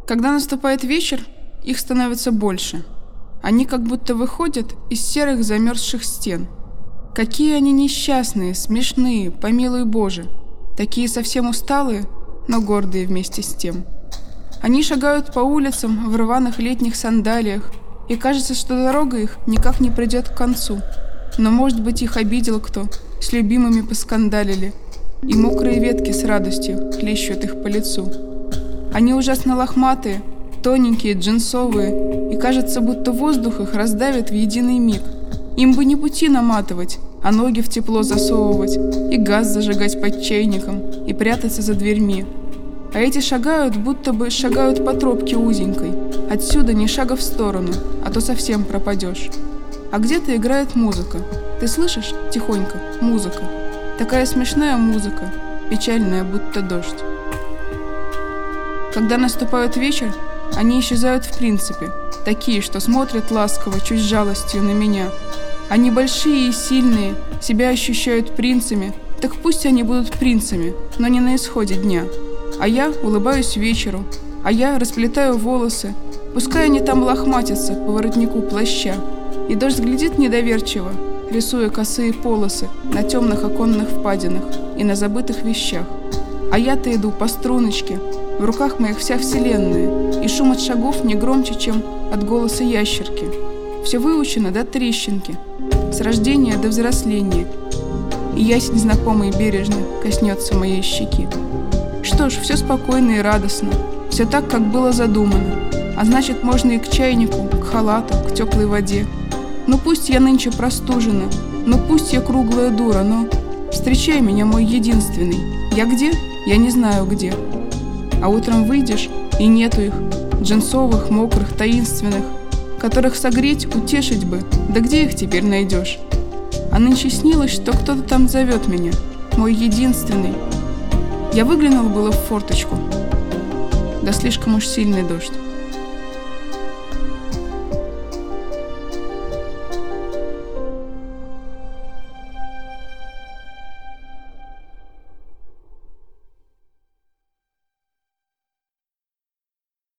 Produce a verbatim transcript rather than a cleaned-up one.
Когда наступает вечер, их становится больше. Они как будто выходят из серых замерзших стен. Какие они несчастные, смешные, помилуй Боже. Такие совсем усталые, но гордые вместе с тем. Они шагают по улицам в рваных летних сандалиях, и кажется, что дорога их никак не придет к концу. Но, может быть, их обидел кто, с любимыми поскандалили, и мокрые ветки с радостью хлещут их по лицу. Они ужасно лохматые, тоненькие, джинсовые, и кажется, будто воздух их раздавит в единый миг. Им бы не пути наматывать, а ноги в тепло засовывать, и газ зажигать под чайником, и прятаться за дверьми. А эти шагают, будто бы шагают по тропке узенькой. Отсюда ни шага в сторону, а то совсем пропадешь. А где-то играет музыка. Ты слышишь? Тихонько. Музыка. Такая смешная музыка, печальная, будто дождь. Когда наступает вечер, они исчезают в принципе, такие, что смотрят ласково, чуть с жалостью на меня. Они большие и сильные, себя ощущают принцами, так пусть они будут принцами, но не на исходе дня. А я улыбаюсь вечеру, а я расплетаю волосы, пускай они там лохматятся по воротнику плаща. И дождь глядит недоверчиво, рисуя косые полосы на темных оконных впадинах и на забытых вещах. А я-то иду по струночке, в руках моих вся вселенная, и шум от шагов не громче, чем от голоса ящерки. Все выучено до трещинки, с рождения до взросления, и ясень знакомый бережно коснется моей щеки. Что ж, все спокойно и радостно, все так, как было задумано, а значит, можно и к чайнику, к халату, к теплой воде. Ну пусть я нынче простужена, ну пусть я круглая дура, но встречай меня, мой единственный. Я где? Я не знаю где. А утром выйдешь, и нету их, джинсовых, мокрых, таинственных, которых согреть, утешить бы, да где их теперь найдешь? А нынче снилось, что кто-то там зовет меня, мой единственный. Я выглянула было в форточку, да слишком уж сильный дождь.